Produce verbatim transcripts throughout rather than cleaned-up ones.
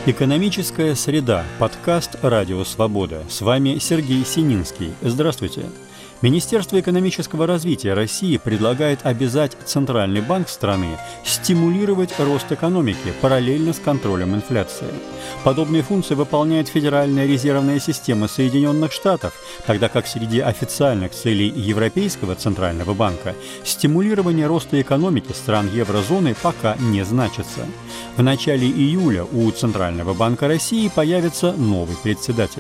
Экономическая среда. Подкаст «Радио Свобода». С вами Сергей Сининский. Здравствуйте. Министерство экономического развития России предлагает обязать Центральный банк страны стимулировать рост экономики параллельно с контролем инфляции. Подобные функции выполняет Федеральная резервная система Соединенных Штатов, тогда как среди официальных целей Европейского Центрального банка стимулирование роста экономики стран еврозоны пока не значится. В начале июля у Центрального банка России появится новый председатель.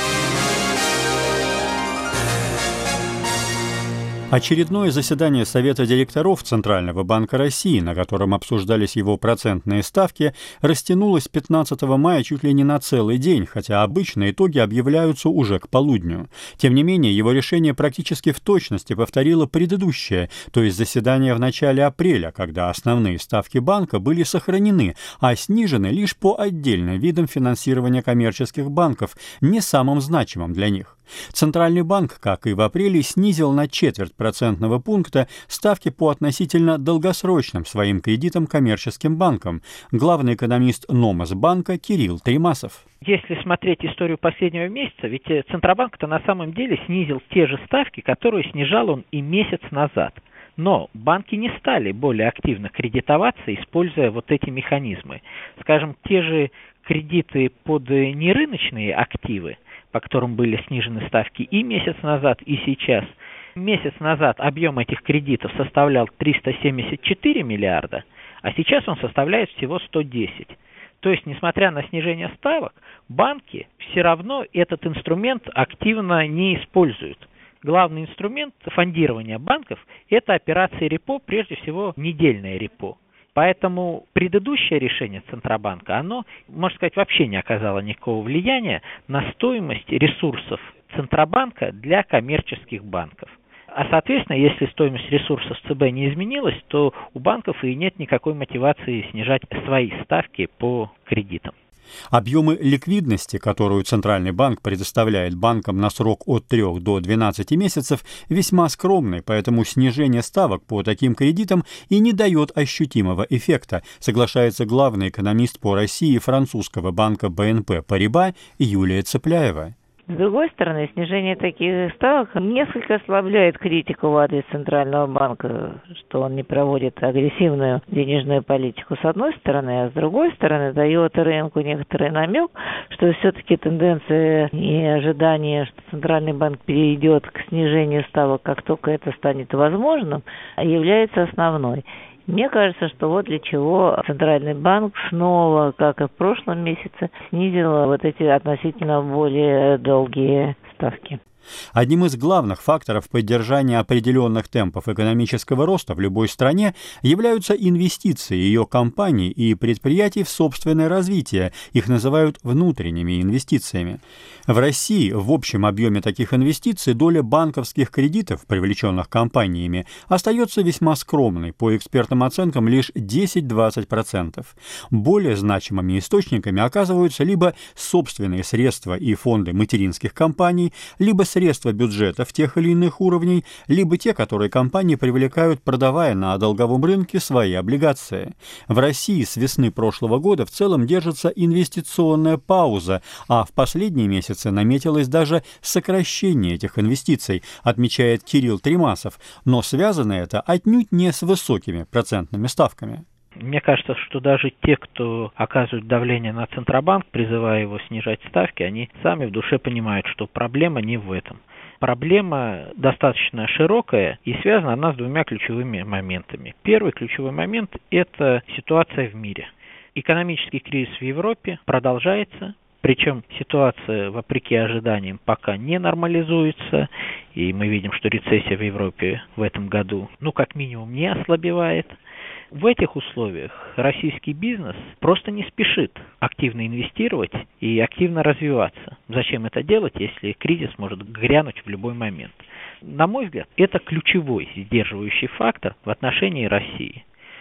Очередное заседание Совета директоров Центрального банка России, на котором обсуждались его процентные ставки, растянулось пятнадцатого мая чуть ли не на целый день, хотя обычно итоги объявляются уже к полудню. Тем не менее, его решение практически в точности повторило предыдущее, то есть заседание в начале апреля, когда основные ставки банка были сохранены, а снижены лишь по отдельным видам финансирования коммерческих банков, не самым значимым для них. Центральный банк, как и в апреле, снизил на четверть процентного пункта ставки по относительно долгосрочным своим кредитам коммерческим банкам. Главный экономист Номасбанка Кирилл Тримасов. Если смотреть историю последнего месяца, ведь Центробанк-то на самом деле снизил те же ставки, которые снижал он и месяц назад. Но банки не стали более активно кредитоваться, используя вот эти механизмы. Скажем, те же кредиты под нерыночные активы, по которым были снижены ставки и месяц назад, и сейчас. Месяц назад объем этих кредитов составлял триста семьдесят четыре миллиарда, а сейчас он составляет всего сто десять. То есть, несмотря на снижение ставок, банки все равно этот инструмент активно не используют. Главный инструмент фондирования банков – это операции репо, прежде всего недельное репо. Поэтому предыдущее решение Центробанка, оно, можно сказать, вообще не оказало никакого влияния на стоимость ресурсов Центробанка для коммерческих банков. А, соответственно, если стоимость ресурсов ЦБ не изменилась, то у банков и нет никакой мотивации снижать свои ставки по кредитам. Объемы ликвидности, которую Центральный банк предоставляет банкам на срок от трёх до двенадцати месяцев, весьма скромны, поэтому снижение ставок по таким кредитам и не дает ощутимого эффекта, соглашается главный экономист по России французского банка бэ эн пэ Париба Юлия Цепляева. С другой стороны, снижение таких ставок несколько ослабляет критику в адрес Центрального банка, что он не проводит агрессивную денежную политику с одной стороны, а с другой стороны дает рынку некоторый намек, что все-таки тенденция и ожидание, что Центральный банк перейдет к снижению ставок, как только это станет возможным, является основной. Мне кажется, что вот для чего Центральный банк снова, как и в прошлом месяце, снизил вот эти относительно более долгие ставки. Одним из главных факторов поддержания определенных темпов экономического роста в любой стране являются инвестиции ее компаний и предприятий в собственное развитие. Их называют внутренними инвестициями. В России в общем объеме таких инвестиций доля банковских кредитов, привлеченных компаниями, остается весьма скромной, по экспертным оценкам лишь десять-двадцать процентов. Более значимыми источниками оказываются либо собственные средства и фонды материнских компаний, либо средства бюджетов тех или иных уровней, либо те, которые компании привлекают, продавая на долговом рынке свои облигации. В России с весны прошлого года в целом держится инвестиционная пауза, а в последние месяцы наметилось даже сокращение этих инвестиций, отмечает Кирилл Тримасов, но связано это отнюдь не с высокими процентными ставками. Мне кажется, что даже те, кто оказывают давление на Центробанк, призывая его снижать ставки, они сами в душе понимают, что проблема не в этом. Проблема достаточно широкая и связана она с двумя ключевыми моментами. Первый ключевой момент – это ситуация в мире. Экономический кризис в Европе продолжается, причем ситуация, вопреки ожиданиям, пока не нормализуется, и мы видим, что рецессия в Европе в этом году, ну, как минимум, не ослабевает. В этих условиях российский бизнес просто не спешит активно инвестировать и активно развиваться. Зачем это делать, если кризис может грянуть в любой момент? На мой взгляд, это ключевой сдерживающий фактор в отношении России.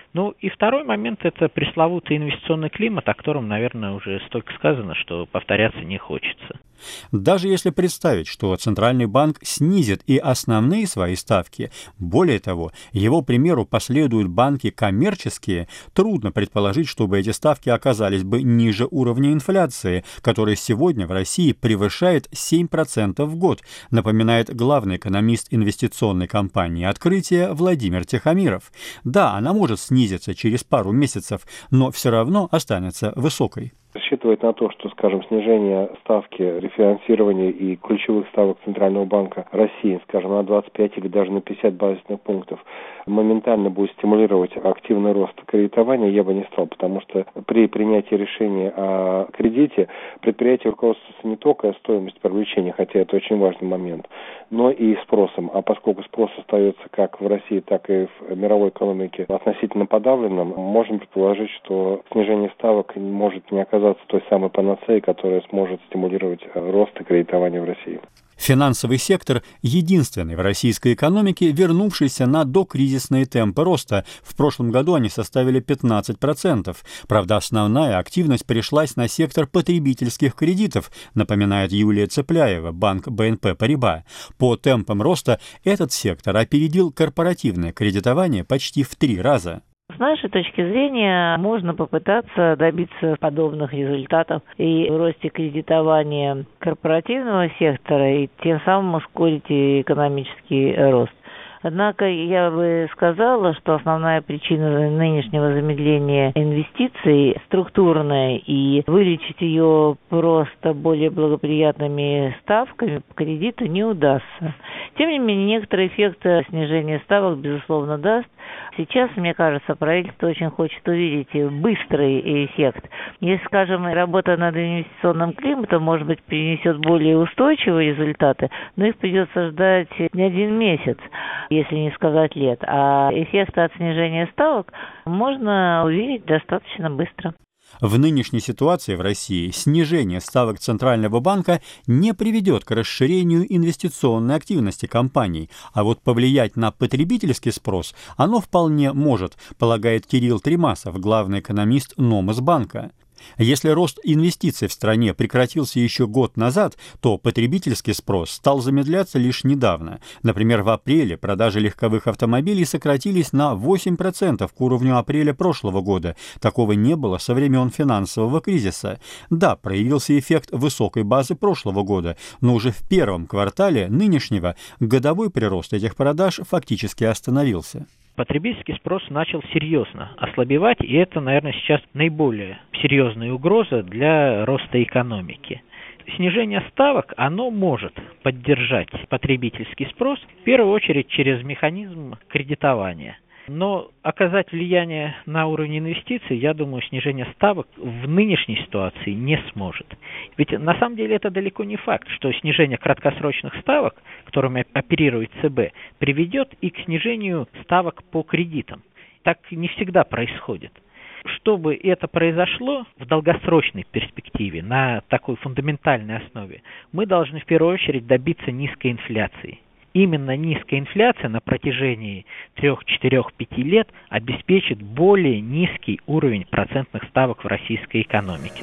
Ну и второй момент – это пресловутый инвестиционный климат, о котором, наверное, уже столько сказано, что повторяться не хочется. Даже если представить, что Центральный банк снизит и основные свои ставки, более того, его примеру последуют банки коммерческие, трудно предположить, чтобы эти ставки оказались бы ниже уровня инфляции, который сегодня в России превышает семь процентов в год, напоминает главный экономист инвестиционной компании «Открытие» Владимир Тихомиров. Да, она может снизиться через пару месяцев, но все равно останется высокой. Рассчитывать на то, что, скажем, снижение ставки рефинансирования и ключевых ставок Центрального банка России, скажем, на двадцать пять или даже на пятьдесят базисных пунктов, моментально будет стимулировать активный рост кредитования, я бы не стал, потому что при принятии решения о кредите предприятие руководствуется не только стоимостью привлечения, хотя это очень важный момент, но и спросом. А поскольку спрос остается как в России, так и в мировой экономике относительно подавленным, можем предположить, что снижение ставок может не оказаться той самой панацеей, которая сможет стимулировать рост и кредитование в России. Финансовый сектор – единственный в российской экономике, вернувшийся на докризисные темпы роста. В прошлом году они составили пятнадцать процентов. Правда, основная активность пришлась на сектор потребительских кредитов, напоминает Юлия Цепляева, банк бэ эн пэ Париба. По темпам роста этот сектор опередил корпоративное кредитование почти в три раза. С нашей точки зрения, можно попытаться добиться подобных результатов и в росте кредитования корпоративного сектора, и тем самым ускорить экономический рост. Однако я бы сказала, что основная причина нынешнего замедления инвестиций структурная, и вылечить ее просто более благоприятными ставками по кредиту не удастся. Тем не менее, некоторый эффект снижения ставок, безусловно, даст. Сейчас, мне кажется, правительство очень хочет увидеть быстрый эффект. Если, скажем, работа над инвестиционным климатом, может быть, принесет более устойчивые результаты, но их придется ждать не один месяц, если не сказать лет. А эффект от снижения ставок можно увидеть достаточно быстро. В нынешней ситуации в России снижение ставок Центрального банка не приведет к расширению инвестиционной активности компаний, а вот повлиять на потребительский спрос оно вполне может, полагает Кирилл Тремасов, главный экономист Номасбанка. Если рост инвестиций в стране прекратился еще год назад, то потребительский спрос стал замедляться лишь недавно. Например, в апреле продажи легковых автомобилей сократились на восемь процентов к уровню апреля прошлого года. Такого не было со времен финансового кризиса. Да, проявился эффект высокой базы прошлого года, но уже в первом квартале нынешнего годовой прирост этих продаж фактически остановился. Потребительский спрос начал серьезно ослабевать, и это, наверное, сейчас наиболее серьезная угроза для роста экономики. Снижение ставок, оно может поддержать потребительский спрос, в первую очередь через механизм кредитования. Но оказать влияние на уровень инвестиций, я думаю, снижение ставок в нынешней ситуации не сможет. Ведь на самом деле это далеко не факт, что снижение краткосрочных ставок, которыми оперирует цэ бэ, приведет и к снижению ставок по кредитам. Так не всегда происходит. Чтобы это произошло в долгосрочной перспективе, на такой фундаментальной основе, мы должны в первую очередь добиться низкой инфляции. Именно низкая инфляция на протяжении трех, четырех, пяти лет обеспечит более низкий уровень процентных ставок в российской экономике.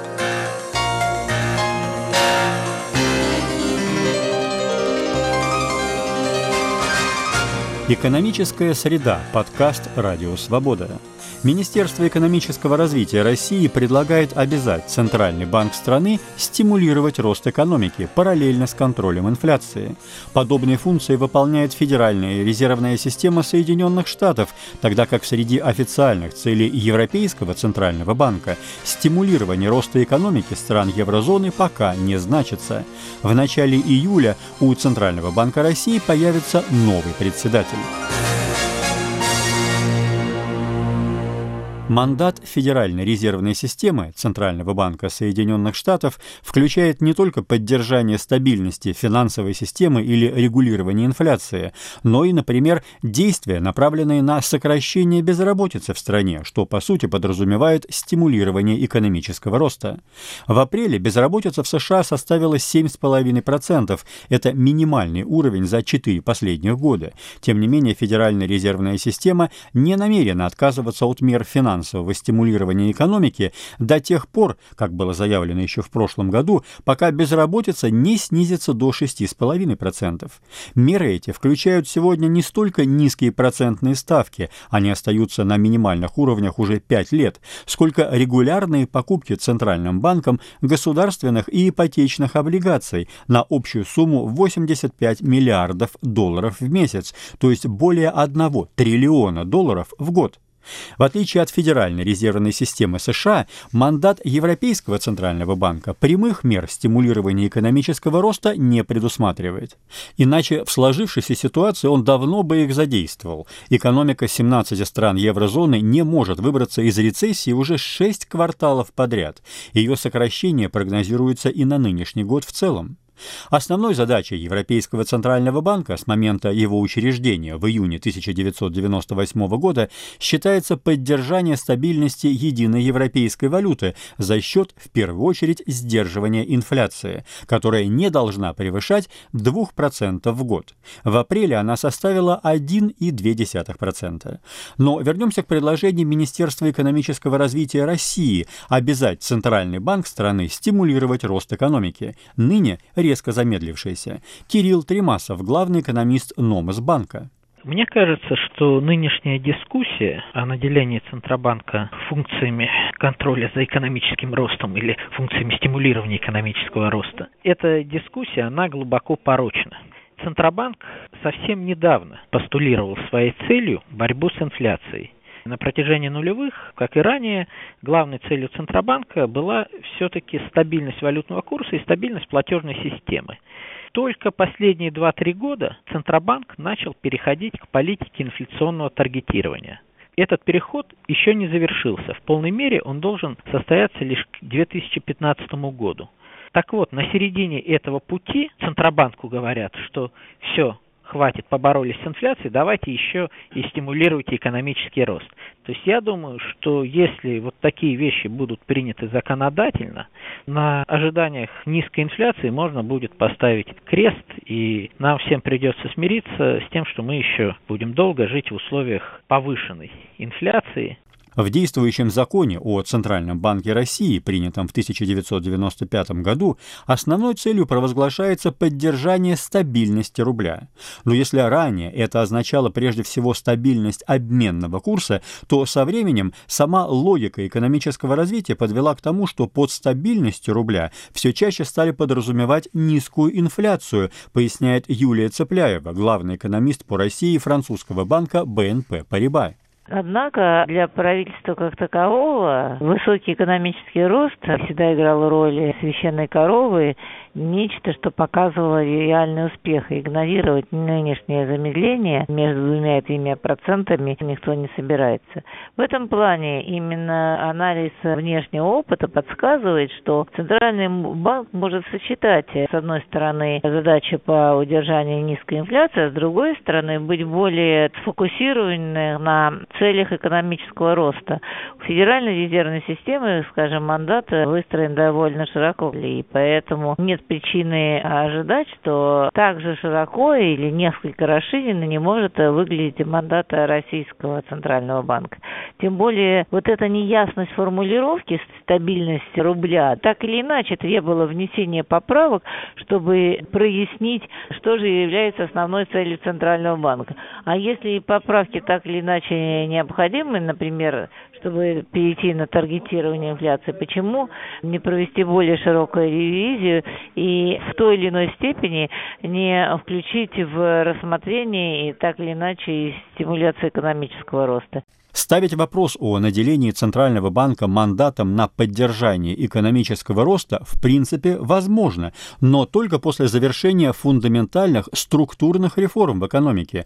Экономическая среда. Подкаст «Радио Свобода». Министерство экономического развития России предлагает обязать Центральный банк страны стимулировать рост экономики параллельно с контролем инфляции. Подобные функции выполняет Федеральная резервная система Соединенных Штатов, тогда как среди официальных целей Европейского Центрального банка стимулирование роста экономики стран еврозоны пока не значится. В начале июля у Центрального банка России появится новый председатель. Мандат Федеральной резервной системы Центрального банка Соединенных Штатов включает не только поддержание стабильности финансовой системы или регулирование инфляции, но и, например, действия, направленные на сокращение безработицы в стране, что, по сути, подразумевает стимулирование экономического роста. В апреле безработица в США составила семь целых пять десятых процента. Это минимальный уровень за четыре последних года. Тем не менее, Федеральная резервная система не намерена отказываться от мер финансового финансового стимулирования экономики до тех пор, как было заявлено еще в прошлом году, пока безработица не снизится до шести целых пяти десятых процента. Меры эти включают сегодня не столько низкие процентные ставки, они остаются на минимальных уровнях уже пять лет, сколько регулярные покупки Центральным банком государственных и ипотечных облигаций на общую сумму восемьдесят пять миллиардов долларов в месяц, то есть более одного триллиона долларов в год. В отличие от Федеральной резервной системы США, мандат Европейского Центрального банка прямых мер стимулирования экономического роста не предусматривает. Иначе в сложившейся ситуации он давно бы их задействовал. Экономика семнадцати стран еврозоны не может выбраться из рецессии уже шесть кварталов подряд. Ее сокращение прогнозируется и на нынешний год в целом. Основной задачей Европейского Центрального банка с момента его учреждения в июне тысяча девятьсот девяносто восьмого года считается поддержание стабильности единой европейской валюты за счет, в первую очередь, сдерживания инфляции, которая не должна превышать двух процентов в год. В апреле она составила один целых две десятых процента. Но вернемся к предложению Министерства экономического развития России обязать Центральный банк страны стимулировать рост экономики. Ныне резко замедлившийся. Кирилл Тремасов, главный экономист Номасбанка. Мне кажется, что нынешняя дискуссия о наделении Центробанка функциями контроля за экономическим ростом или функциями стимулирования экономического роста, эта дискуссия, она глубоко порочна. Центробанк совсем недавно постулировал своей целью борьбу с инфляцией. На протяжении нулевых, как и ранее, главной целью Центробанка была все-таки стабильность валютного курса и стабильность платежной системы. Только последние два-три года Центробанк начал переходить к политике инфляционного таргетирования. Этот переход еще не завершился. В полной мере он должен состояться лишь к две тысячи пятнадцатому году. Так вот, на середине этого пути Центробанку говорят, что все, хватит, поборолись с инфляцией, давайте еще и стимулируйте экономический рост. То есть я думаю, что если вот такие вещи будут приняты законодательно, на ожиданиях низкой инфляции можно будет поставить крест, и нам всем придется смириться с тем, что мы еще будем долго жить в условиях повышенной инфляции. В действующем законе о Центральном банке России, принятом в тысяча девятьсот девяносто пятом году, основной целью провозглашается поддержание стабильности рубля. Но если ранее это означало прежде всего стабильность обменного курса, то со временем сама логика экономического развития подвела к тому, что под стабильностью рубля все чаще стали подразумевать низкую инфляцию, поясняет Юлия Цепляева, главный экономист по России французского банка бэ эн пэ Париба. Однако для правительства как такового высокий экономический рост всегда играл роль священной коровы, нечто, что показывало реальный успех. Игнорировать нынешнее замедление между двумя и тремя процентами никто не собирается. В этом плане именно анализ внешнего опыта подсказывает, что Центральный банк может сочетать, с одной стороны, задачи по удержанию низкой инфляции, а с другой стороны, быть более сфокусированным на целях экономического роста. У Федеральной резервной системы, скажем, мандат выстроен довольно широко, и поэтому нет причины ожидать, что так же широко или несколько расширенно не может выглядеть мандат Российского Центрального банка. Тем более, вот эта неясность формулировки стабильности рубля так или иначе требовала внесения поправок, чтобы прояснить, что же является основной целью Центрального банка. А если поправки так или иначе необходимы, например, чтобы перейти на таргетирование инфляции, почему не провести более широкую ревизию и в той или иной степени не включить в рассмотрение и так или иначе стимуляцию экономического роста? Ставить вопрос о наделении Центрального банка мандатом на поддержание экономического роста в принципе возможно, но только после завершения фундаментальных структурных реформ в экономике, считает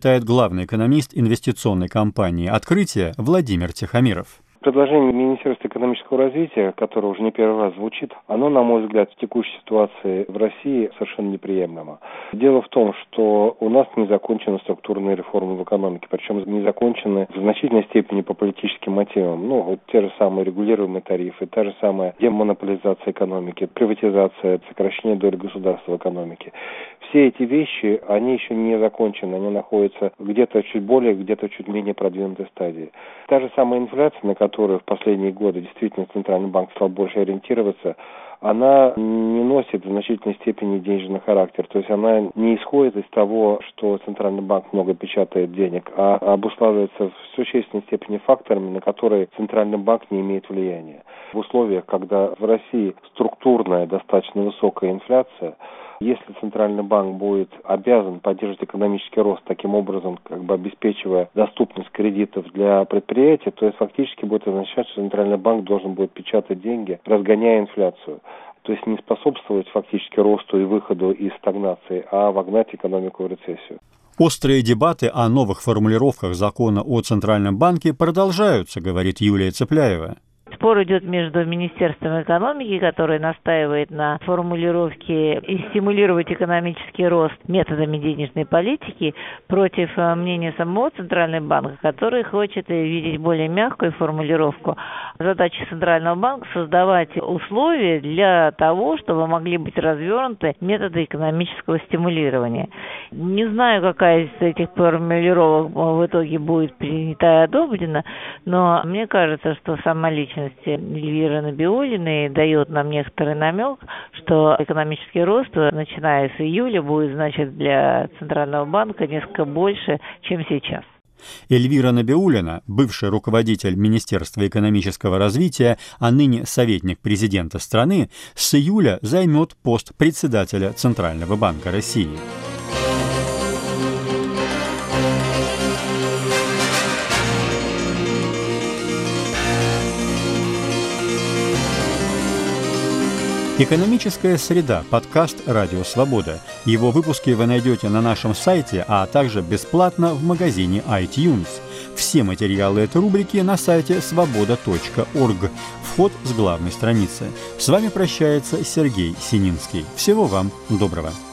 считает главный экономист инвестиционной компании «Открытие» Владимир Тихомиров. Предложение Министерства экономического развития, которое уже не первый раз звучит, оно, на мой взгляд, в текущей ситуации в России совершенно неприемлемо. Дело в том, что у нас не закончены структурные реформы в экономике, причем не закончены в значительной степени по политическим мотивам. Ну, вот те же самые регулируемые тарифы, та же самая демонополизация экономики, приватизация, сокращение доли государства в экономике. Все эти вещи, они еще не закончены, они находятся где-то чуть более, где-то чуть менее продвинутой стадии. Та же самая инфляция, на которую в последние годы действительно Центральный банк стал больше ориентироваться, она не носит в значительной степени денежный характер. То есть она не исходит из того, что Центральный банк много печатает денег, а обуславливается в существенной степени факторами, на которые Центральный банк не имеет влияния. В условиях, когда в России структурная, достаточно высокая инфляция, если Центральный банк будет обязан поддерживать экономический рост, таким образом как бы обеспечивая доступность кредитов для предприятий, то есть фактически будет означать, что Центральный банк должен будет печатать деньги, разгоняя инфляцию. То есть не способствовать фактически росту и выходу из стагнации, а вогнать экономику в рецессию. Острые дебаты о новых формулировках закона о Центральном банке продолжаются, говорит Юлия Цепляева. Спор идет между Министерством экономики, которое настаивает на формулировке и стимулировать экономический рост методами денежной политики, против мнения самого Центрального банка, который хочет видеть более мягкую формулировку. Задача Центрального банка – создавать условия для того, чтобы могли быть развернуты методы экономического стимулирования. Не знаю, какая из этих формулировок в итоге будет принята и одобрена, но мне кажется, что сама личность Эльвиры Набиуллиной дает нам некоторый намек, что экономический рост, начиная с июля, будет, значит, для Центрального банка несколько больше, чем сейчас. Эльвира Набиуллина, бывший руководитель Министерства экономического развития, а ныне советник президента страны, с июля займет пост председателя Центрального банка России. «Экономическая среда» – подкаст «Радио Свобода». Его выпуски вы найдете на нашем сайте, а также бесплатно в магазине iTunes. Все материалы этой рубрики на сайте свобода точка орг. Вход с главной страницы. С вами прощается Сергей Сининский. Всего вам доброго.